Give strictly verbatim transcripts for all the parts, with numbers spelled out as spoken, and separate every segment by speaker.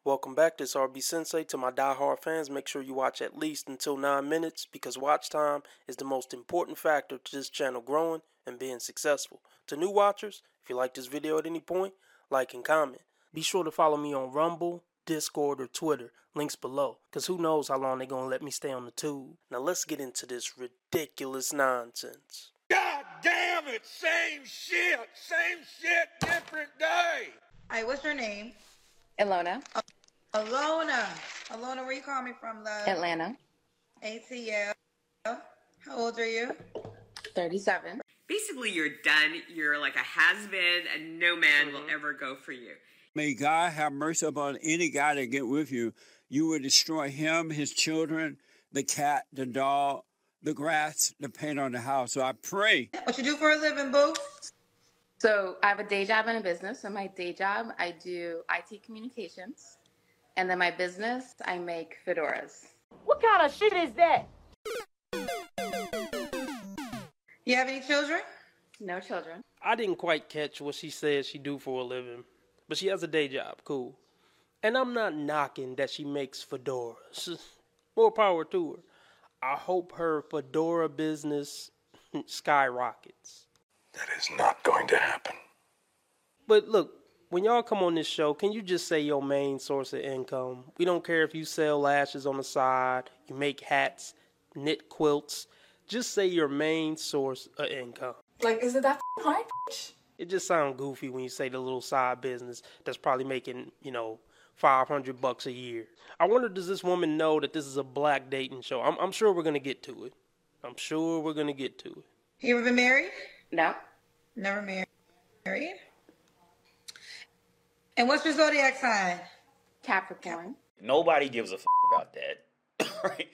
Speaker 1: Welcome back, this is R B Sensei. To my diehard fans, make sure you watch at least until nine minutes because watch time is the most important factor to this channel growing and being successful. To new watchers, if you like this video at any point, like and comment. Be sure to follow me on Rumble, Discord, or Twitter, links below, because who knows how long they're going to let me stay on the tube. Now let's get into this ridiculous nonsense.
Speaker 2: God damn it, same shit, same shit, different day.
Speaker 3: Hi, what's your name?
Speaker 4: Ilona.
Speaker 3: Uh, Alona. Alona, where you call me from, love?
Speaker 4: Atlanta.
Speaker 3: A T L. How old are you?
Speaker 4: thirty-seven.
Speaker 5: Basically, you're done. You're like a has-been, and no man mm-hmm. will ever go for you.
Speaker 6: May God have mercy upon any guy that get with you. You will destroy him, his children, the cat, the dog, the grass, the paint on the house. So I pray.
Speaker 3: What you do for a living, boo?
Speaker 4: So I have a day job and a business. So my day job, I do I T communications. And then my business, I make fedoras.
Speaker 7: What kind of shit is that?
Speaker 3: You have any children?
Speaker 4: No children.
Speaker 1: I didn't quite catch what she said she do for a living, but she has a day job, cool. And I'm not knocking that she makes fedoras. More power to her. I hope her fedora business skyrockets.
Speaker 2: That is not going to happen.
Speaker 1: But look, when y'all come on this show, can you just say your main source of income? We don't care if you sell lashes on the side, you make hats, knit quilts. Just say your main source of income.
Speaker 8: Like, is it that hard?
Speaker 1: It just sounds goofy when you say the little side business that's probably making, you know, five hundred bucks a year. I wonder, does this woman know that this is a black dating show? I'm, I'm sure we're going to get to it. I'm sure we're going to get to it.
Speaker 3: You ever been married?
Speaker 4: No.
Speaker 3: Never married. And what's your zodiac sign?
Speaker 4: Capricorn.
Speaker 9: Nobody gives a f about that. Right?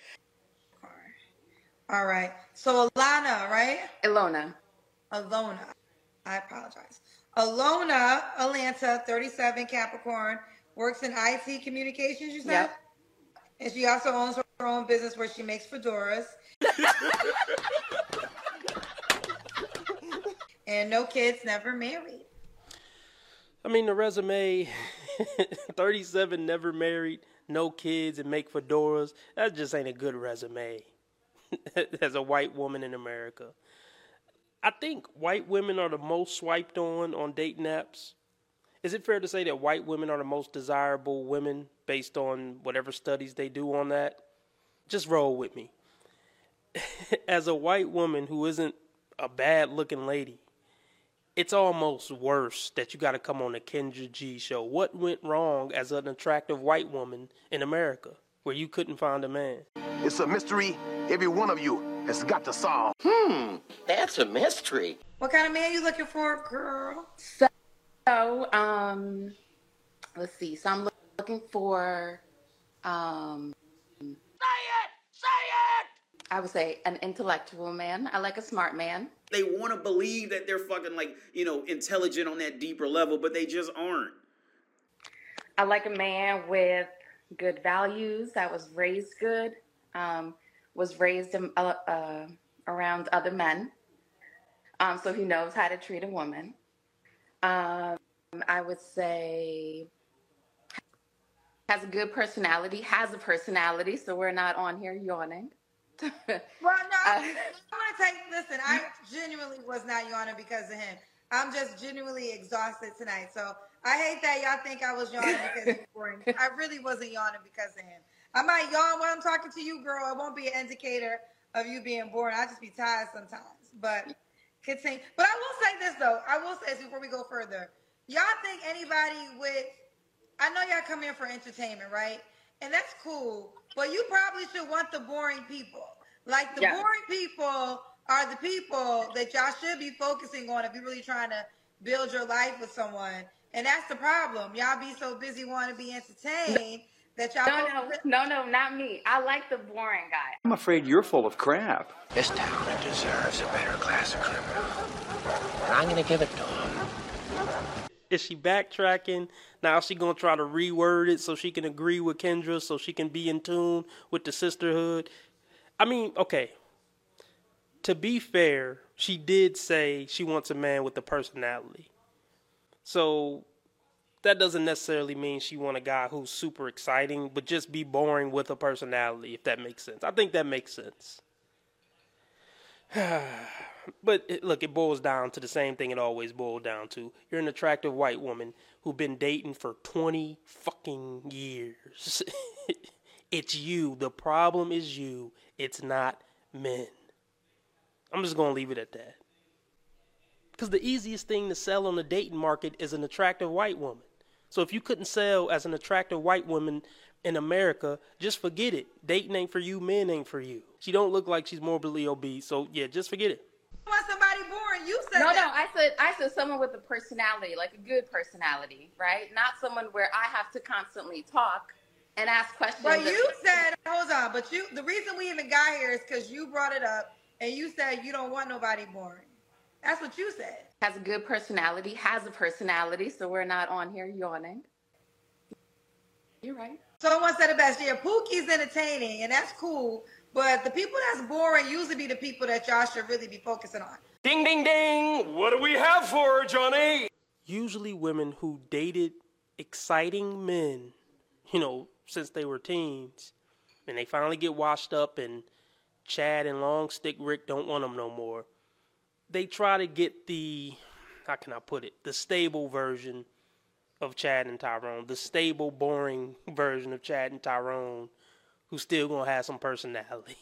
Speaker 3: All right. So Alana, right?
Speaker 4: Ilona.
Speaker 3: Alona. I apologize. Alona, Atlanta, thirty-seven, Capricorn, works in I T communications, you said?
Speaker 4: Yep.
Speaker 3: And she also owns her own business where she makes fedoras. And no kids, never married.
Speaker 1: I mean, the resume, thirty-seven, never married, no kids, and make fedoras, that just ain't a good resume as a white woman in America. I think white women are the most swiped on on dating apps. Is it fair to say that white women are the most desirable women based on whatever studies they do on that? Just roll with me. As a white woman who isn't a bad-looking lady, it's almost worse that you got to come on the Kendra G show. What went wrong as an attractive white woman in America where you couldn't find a man?
Speaker 10: It's a mystery every one of you has got to solve.
Speaker 7: Hmm, that's a mystery.
Speaker 3: What kind of man you looking for, girl?
Speaker 4: So, so um, let's see. So I'm looking for, um,
Speaker 7: say it, say it.
Speaker 4: I would say an intellectual man. I like a smart man.
Speaker 9: They want to believe that they're fucking like, you know, intelligent on that deeper level, but they just aren't.
Speaker 4: I like a man with good values, that was raised good, um, was raised um, uh, uh, around other men, um, so he knows how to treat a woman. Um, I would say has a good personality, has a personality, so we're not on here yawning.
Speaker 3: Well, no, I, uh, I want to take, listen, I genuinely was not yawning because of him. I'm just genuinely exhausted tonight. So I hate that y'all think I was yawning because he's boring. I really wasn't yawning because of him. I might yawn when I'm talking to you, girl. It won't be an indicator of you being boring. I just be tired sometimes. But continue. But I will say this, though. I will say this before we go further. Y'all think anybody with, I know y'all come in for entertainment, right? And that's cool. But you probably should want the boring people. Like the
Speaker 4: Yeah.
Speaker 3: boring people are the people that y'all should be focusing on if you're really trying to build your life with someone. And that's the problem. Y'all be so busy wanting to be entertained that y'all...
Speaker 4: No, no, no, no, not me. I like the boring guy.
Speaker 11: I'm afraid you're full of crap.
Speaker 7: This town deserves a better class of criminal. And I'm going to give it to him.
Speaker 1: Is she backtracking? Now she going to try to reword it so she can agree with Kendra, so she can be in tune with the sisterhood? I mean, okay. To be fair, she did say she wants a man with a personality. So that doesn't necessarily mean she want a guy who's super exciting, but just be boring with a personality, if that makes sense. I think that makes sense. But it, look, it boils down to the same thing it always boiled down to. You're an attractive white woman who've been dating for twenty fucking years. It's you. The problem is you. It's not men. I'm just going to leave it at that. Because the easiest thing to sell on the dating market is an attractive white woman. So if you couldn't sell as an attractive white woman in America, just forget it. Dating ain't for you, men ain't for you. She don't look like she's morbidly obese, so yeah, just forget it.
Speaker 3: You want somebody boring? You said
Speaker 4: no,
Speaker 3: that.
Speaker 4: no. I said I said someone with a personality, like a good personality, right? Not someone where I have to constantly talk and ask questions.
Speaker 3: But you said, hold on. But you, the reason we even got here is because you brought it up, and you said you don't want nobody boring. That's what you said.
Speaker 4: Has a good personality, has a personality, so we're not on here yawning. You're right.
Speaker 3: Someone said it best. Yeah, Pookie's entertaining, and that's cool. But the people that's boring usually be the people that y'all should really be focusing on.
Speaker 8: Ding, ding, ding. What do we have for her, Johnny?
Speaker 1: Usually women who dated exciting men, you know, since they were teens, and they finally get washed up and Chad and Long Stick Rick don't want them no more. They try to get the, how can I put it, the stable version of Chad and Tyrone, the stable, boring version of Chad and Tyrone, who's still going to have some personality.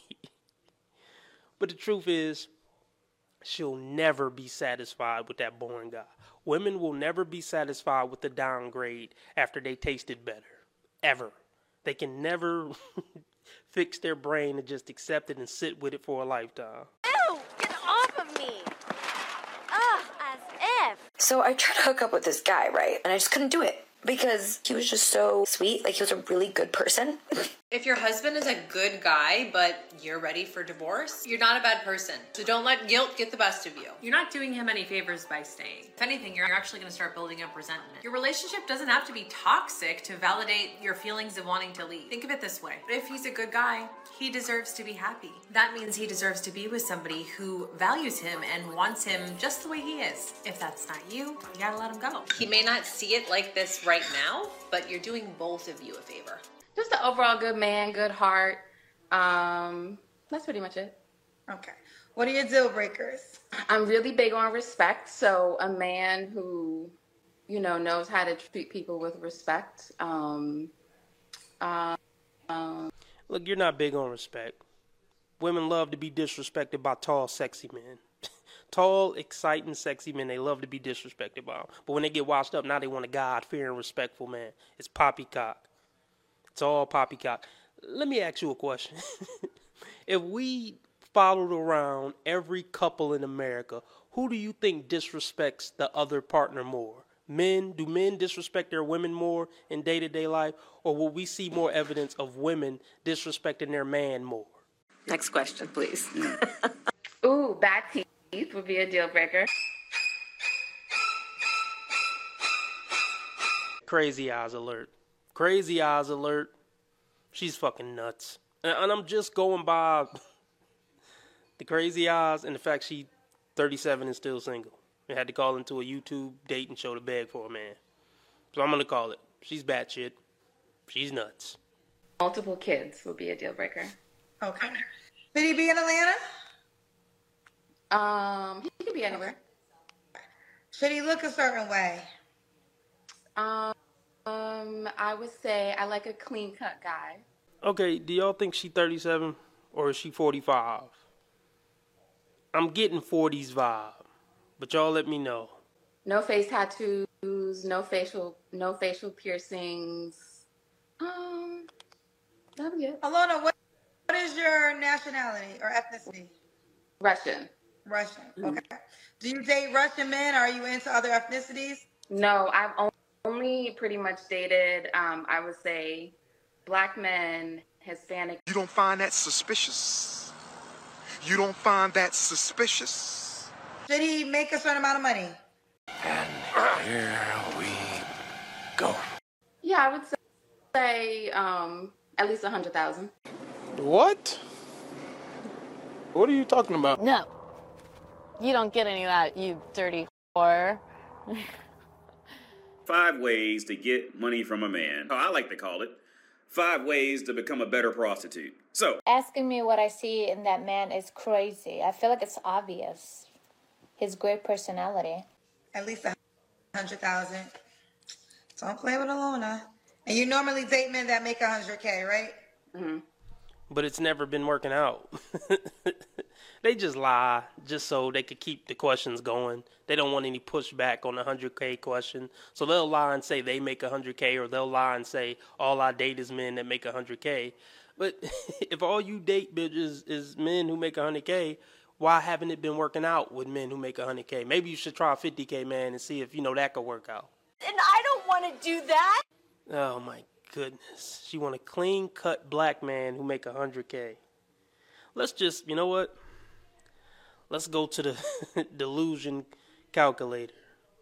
Speaker 1: But the truth is, she'll never be satisfied with that boring guy. Women will never be satisfied with the downgrade after they tasted better. Ever. They can never fix their brain and just accept it and sit with it for a lifetime.
Speaker 12: Ew! Get off of me! Ugh, as if. So I tried to hook up with this guy, right? And I just couldn't do it because he was just so sweet. Like, he was a really good person.
Speaker 13: If your husband is a good guy, but you're ready for divorce, you're not a bad person. So don't let guilt get the best of you.
Speaker 14: You're not doing him any favors by staying. If anything, you're actually going to start building up resentment. Your relationship doesn't have to be toxic to validate your feelings of wanting to leave. Think of it this way. If he's a good guy, he deserves to be happy. That means he deserves to be with somebody who values him and wants him just the way he is. If that's not you, you gotta let him go.
Speaker 13: He may not see it like this right now, but you're doing both of you a favor.
Speaker 4: Just an overall good man, good heart. Um, that's pretty much it.
Speaker 3: Okay. What are your deal breakers?
Speaker 4: I'm really big on respect. So a man who, you know, knows how to treat people with respect. Um, uh, um,
Speaker 1: Look, you're not big on respect. Women love to be disrespected by tall, sexy men. Tall, exciting, sexy men, they love to be disrespected by them. But when they get washed up, now they want a God-fearing, respectful man. It's poppycock. It's all poppycock. Let me ask you a question. If we followed around every couple in America, who do you think disrespects the other partner more? Men? Do men disrespect their women more in day-to-day life? Or will we see more evidence of women disrespecting their man more?
Speaker 12: Next question, please.
Speaker 4: Ooh, bad teeth would be a deal breaker.
Speaker 1: Crazy eyes alert. Crazy eyes alert. She's fucking nuts. And, and I'm just going by the crazy eyes and the fact she thirty-seven and still single. I had to call into a YouTube date and show the bag for a man. So I'm going to call it. She's batshit. She's nuts.
Speaker 4: Multiple kids would be a deal breaker.
Speaker 3: Okay. Should he be in Atlanta?
Speaker 4: Um, he could be anywhere.
Speaker 3: Should he look a certain way?
Speaker 4: Um, um, I would say I like a clean-cut guy.
Speaker 1: Okay, do y'all think she thirty-seven or is she forty-five? I'm getting forties vibe, but y'all let me know.
Speaker 4: No face tattoos, no facial, no facial piercings. Um, that'd be it.
Speaker 3: Alona, what, what is your nationality or ethnicity?
Speaker 4: Russian.
Speaker 3: Russian. Okay. Do you date Russian men? Or are you into other ethnicities?
Speaker 4: No, I've only pretty much dated, um, I would say, black men, Hispanic.
Speaker 10: You don't find that suspicious? You don't find that suspicious?
Speaker 3: Should he make a certain amount of money?
Speaker 7: And here we go.
Speaker 4: Yeah, I would say um, at least a hundred thousand.
Speaker 15: What? What are you talking about?
Speaker 16: No. You don't get any of that, you dirty whore.
Speaker 9: Five ways to get money from a man. Oh, I like to call it five ways to become a better prostitute. So,
Speaker 16: asking me what I see in that man is crazy. I feel like it's obvious. His great personality.
Speaker 3: At least a hundred thousand. Don't play with Alona. And you normally date men that make a hundred K, right?
Speaker 4: Mm-hmm.
Speaker 1: But it's never been working out. They just lie just so they could keep the questions going. They don't want any pushback on the one hundred K question. So they'll lie and say they make one hundred K, or they'll lie and say all I date is men that make one hundred K. But if all you date, bitches, is men who make one hundred K, why haven't it been working out with men who make one hundred K? Maybe you should try a fifty K man and see if, you know, that could work out.
Speaker 17: And I don't want to do that.
Speaker 1: Oh, my goodness. She want a clean-cut black man who make one hundred K. Let's just, you know what? Let's go to the delusion calculator.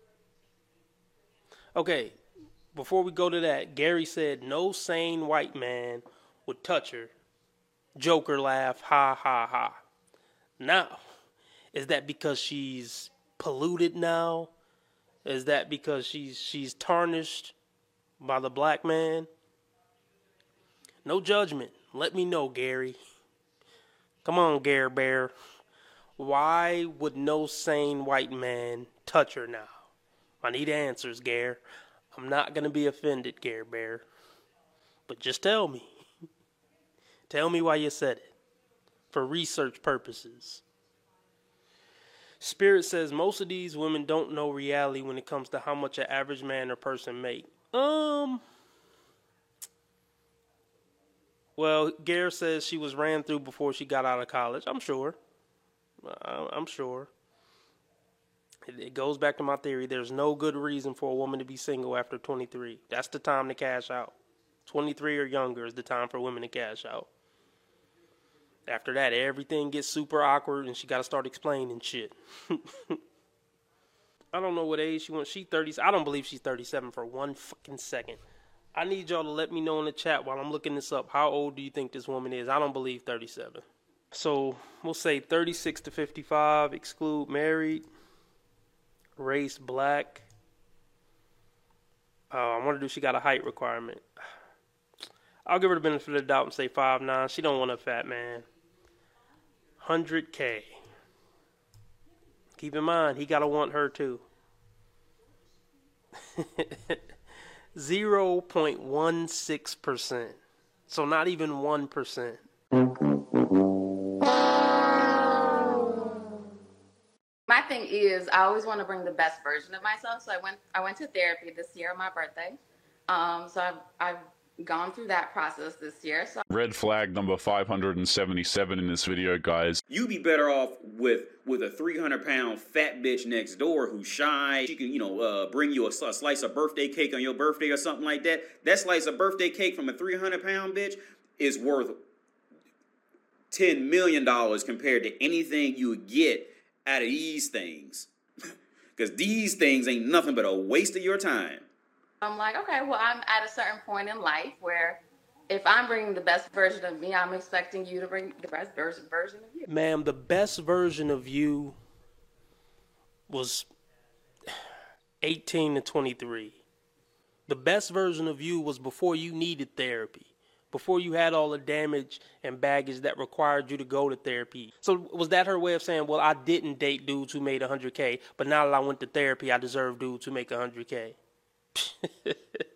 Speaker 1: Okay, before we go to that, Gary said no sane white man would touch her. Joker laugh, ha, ha, ha. Now, is that because she's polluted now? Is that because she's she's tarnished by the black man? No judgment. Let me know, Gary. Come on, Gare Bear. Why would no sane white man touch her now? I need answers, Gare. I'm not going to be offended, Gare Bear. But just tell me. Tell me why you said it. For research purposes. Spirit says most of these women don't know reality when it comes to how much an average man or person make. Um... Well, Gare says she was ran through before she got out of college. I'm sure. I'm sure. It goes back to my theory. There's no good reason for a woman to be single after twenty-three. That's the time to cash out. twenty-three or younger is the time for women to cash out. After that, everything gets super awkward and she got to start explaining shit. I don't know what age she wants. She thirty. I don't believe she's thirty-seven for one fucking second. I need y'all to let me know in the chat while I'm looking this up. How old do you think this woman is? I don't believe thirty-seven. So we'll say thirty-six to fifty-five, exclude married, race black. Uh, I wonder if she got a height requirement. I'll give her the benefit of the doubt and say five nine. She don't want a fat man. one hundred K. Keep in mind, he got to want her too. zero point one six percent. So not even one percent.
Speaker 4: My thing is, I always want to bring the best version of myself. So I went, I went to therapy this year on my birthday. Um, so I've, I've gone through that process this year. So
Speaker 18: red flag number five hundred seventy-seven in this video, guys.
Speaker 9: You be better off with with a three hundred pound fat bitch next door who's shy. She can, you know, uh, bring you a, a slice of birthday cake on your birthday or something like that. That slice of birthday cake from a three hundred pound bitch is worth ten million dollars compared to anything you would get out of these things. Because these things ain't nothing but a waste of your time.
Speaker 4: I'm like, okay, well, I'm at a certain point in life where if I'm bringing the best version of me, I'm expecting you to bring the best version version of you.
Speaker 1: Ma'am, the best version of you was eighteen to twenty-three. The best version of you was before you needed therapy. Before you had all the damage and baggage that required you to go to therapy. So was that her way of saying, well, I didn't date dudes who made one hundred K, but now that I went to therapy, I deserve dudes who make one hundred K?
Speaker 3: Okay.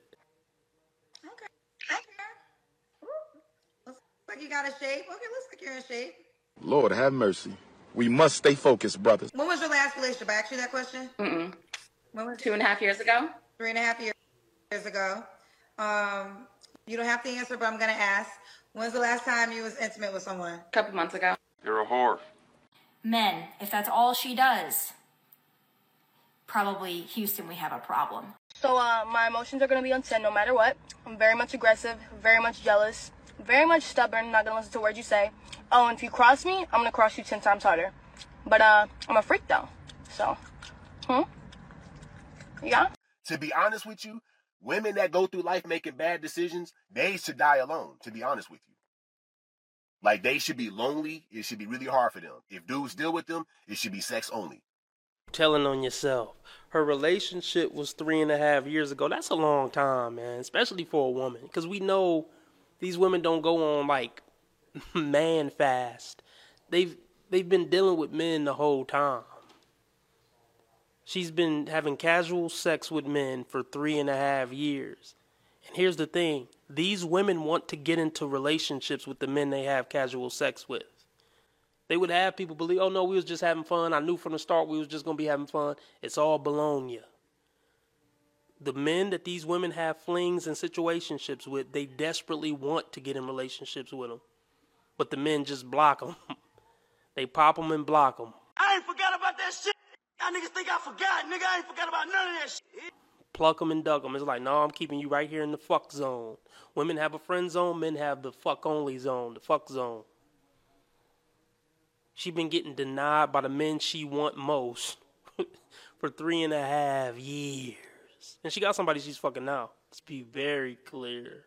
Speaker 3: Looks like you got a shape. Okay, looks like you're in shape.
Speaker 10: Lord have mercy. We must stay focused, brothers.
Speaker 3: When was your last relationship? I asked you that question.
Speaker 4: Mm-mm.
Speaker 3: When was
Speaker 4: Two and a half years ago.
Speaker 3: Three and a half years years ago. Um, you don't have to answer, but I'm gonna ask. When's the last time you was intimate with someone?
Speaker 4: A couple months ago.
Speaker 8: You're a whore.
Speaker 17: Men, if that's all she does, probably Houston, we have a problem.
Speaker 19: So uh, my emotions are going to be on ten no matter what. I'm very much aggressive, very much jealous, very much stubborn, not going to listen to words you say. Oh, and if you cross me, I'm going to cross you ten times harder. But uh, I'm a freak though, so, hmm? Yeah?
Speaker 20: To be honest with you, women that go through life making bad decisions, they should die alone, to be honest with you. Like, they should be lonely. It should be really hard for them. If dudes deal with them, it should be sex only.
Speaker 1: telling on yourself. Her relationship was three and a half years ago. That's a long time, man, especially for a woman. Because we know these women don't go on, like, man fast. They've, they've been dealing with men the whole time. She's been having casual sex with men for three and a half years. And here's the thing. These women want to get into relationships with the men they have casual sex with. They would have people believe, oh, no, we was just having fun. I knew from the start we was just going to be having fun. It's all baloney. The men that these women have flings and situationships with, they desperately want to get in relationships with them. But the men just block them. They pop them and block them.
Speaker 2: I ain't forgot about that shit. Y'all niggas think I forgot. Nigga, I ain't forgot about none of that shit.
Speaker 1: Pluck them and duck them. It's like, no, I'm keeping you right here in the fuck zone. Women have a friend zone. Men have the fuck only zone, the fuck zone. She been getting denied by the men she want most for three and a half years. And she got somebody she's fucking now. Let's be very clear.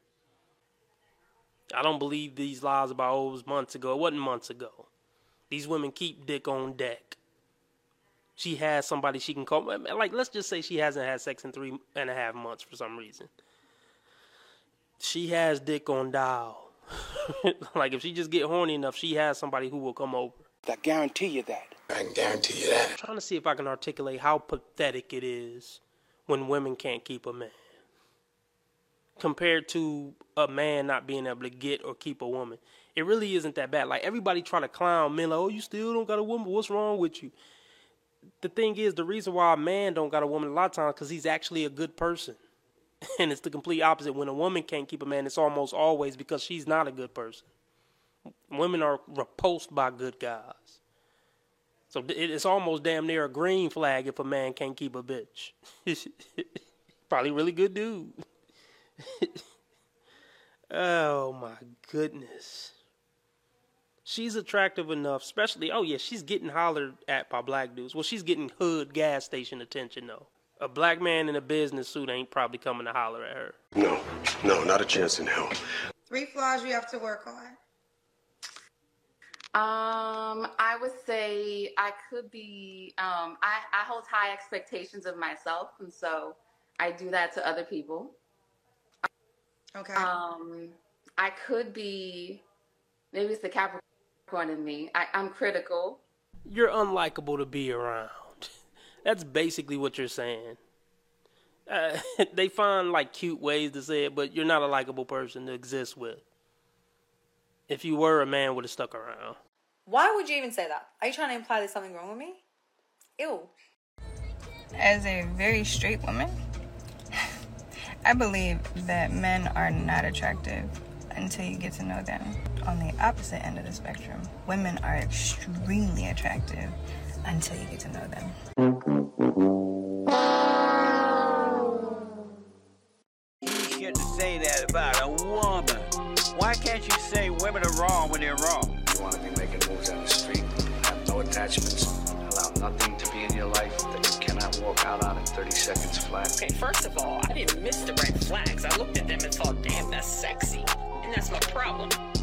Speaker 1: I don't believe these lies about, oh, it was months ago. It wasn't months ago. These women keep dick on deck. She has somebody she can call. Like, let's just say she hasn't had sex in three and a half months for some reason. She has dick on dial. Like, if she just get horny enough, she has somebody who will come over.
Speaker 2: I guarantee you that. I can guarantee you that.
Speaker 1: I'm trying to see if I can articulate how pathetic it is when women can't keep a man. Compared to a man not being able to get or keep a woman. It really isn't that bad. Like, everybody try to clown men like, oh, you still don't got a woman? What's wrong with you? The thing is, the reason why a man don't got a woman a lot of times because he's actually a good person. And it's the complete opposite. When a woman can't keep a man, it's almost always because she's not a good person. Women are repulsed by good guys. So it's almost damn near a green flag if a man can't keep a bitch. Probably a really good dude. Oh my goodness. She's attractive enough, especially, oh yeah, she's getting hollered at by black dudes. Well, she's getting hood gas station attention though. A black man in a business suit ain't probably coming to holler at her.
Speaker 10: No, no, not a chance in hell.
Speaker 3: Three flaws you have to work on.
Speaker 4: Um, I would say I could be, um, I, I hold high expectations of myself, and so I do that to other people.
Speaker 3: Okay.
Speaker 4: Um, I could be, maybe it's the Capricorn in me. I, I'm critical.
Speaker 1: You're unlikable to be around. That's basically what you're saying. Uh, they find like cute ways to say it, but you're not a likable person to exist with. If you were, a man would have stuck around.
Speaker 21: Why would you even say that? Are you trying to imply there's something wrong with me? Ew.
Speaker 22: As a very straight woman, I believe that men are not attractive until you get to know them. On the opposite end of the spectrum, women are extremely attractive until you get to know them.
Speaker 6: You shouldn't say that about a woman. Why can't you say women are wrong when they're wrong?
Speaker 7: You want to be making moves on the street, have no attachments, allow nothing to be in your life that you cannot walk out on in thirty seconds flat.
Speaker 23: Okay, first of all, I didn't miss the red flags. I looked at them and thought, damn, that's sexy. And that's my problem.